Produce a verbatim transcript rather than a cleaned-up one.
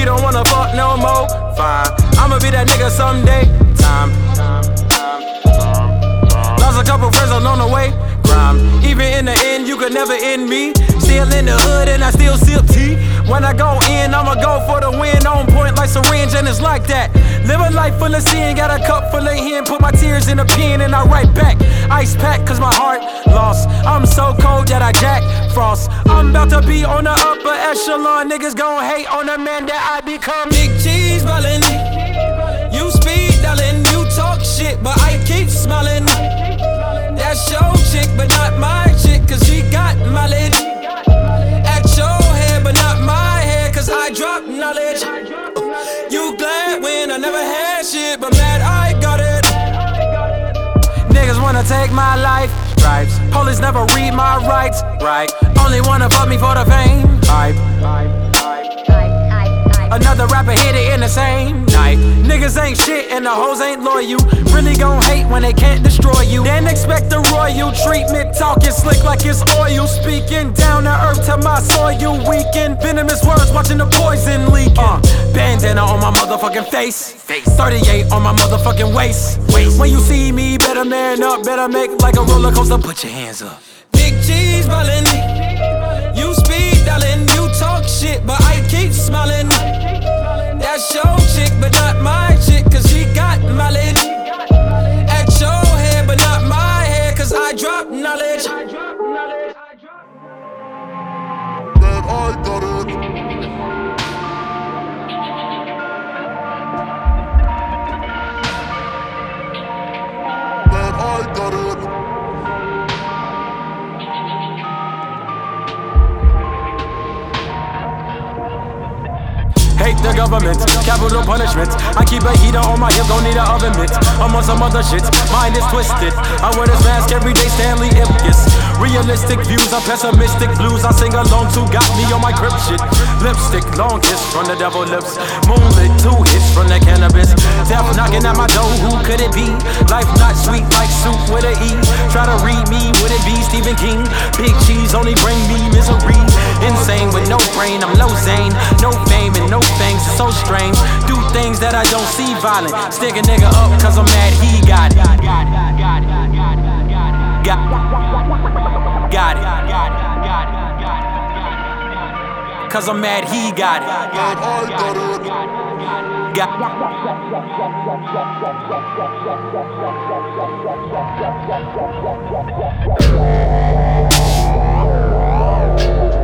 he don't wanna fuck no more. Fine, I'ma be that nigga someday. Time. Lost a couple friends along the way. Crime. Even in the end, you could never end me. Still in the hood and I still sip tea. When I go in, I'ma go for the win. On point like syringe and it's like that. Live a life full of sin, got a cup full of hen. Put my tears in a pen and I write back. Ice pack cause my heart lost. I'm so cold that I jack frost. I'm about to be on the upper echelon. Niggas gon' hate on the man that I become. Big cheese ballin'. You speed darling, you talk shit, but I keep smiling. That's your chick, but not my chick, cause she got mileage. At your head, but not my head, cause I drop knowledge. You glad when I never had shit, but mad I got it. Niggas wanna take my life, stripes. Police never read my rights, right? Only wanna fuck me for the fame, hype. Another rapper hit it in the same night. Niggas ain't shit and the hoes ain't loyal. Really gon' hate when they can't destroy you. Then expect the royal treatment. Talking slick like it's oil. Speaking down to earth to my soil. Weaken venomous words, watching the poison leaking. uh, Bandana on my motherfucking face. Thirty-eight on my motherfucking waist. When you see me, better man up. Better make like a roller coaster. Put your hands up. Big cheese ballin'. You speed darling, you talk shit, but I keep smiling. That's your chick, but not my chick, cause she got mileage. At your head, but not my head, cause I drop knowledge. Man, I got it. Man, I got it. Hate the government, capital punishment. I keep a heater on my hip, don't need an oven mitt. I'm on some other shit, mind is twisted. I wear this mask every day, Stanley Ipkiss. Realistic views are pessimistic blues. I sing along to got me on my crib shit. Lipstick, long kiss from the devil lips. Moonlit, two hits from the cannabis. Death knocking at my door, who could it be? Life not sweet like soup with an E. Try to read me, would it be Stephen King? Big cheese only bring me misery. Insane with no brain, I'm no Zane. No fame and no things so strange. Do things that I don't see violent. Stick a nigga up cause I'm mad he got it. Got Got it. Cause I'm mad he got it. Man, I got it. Got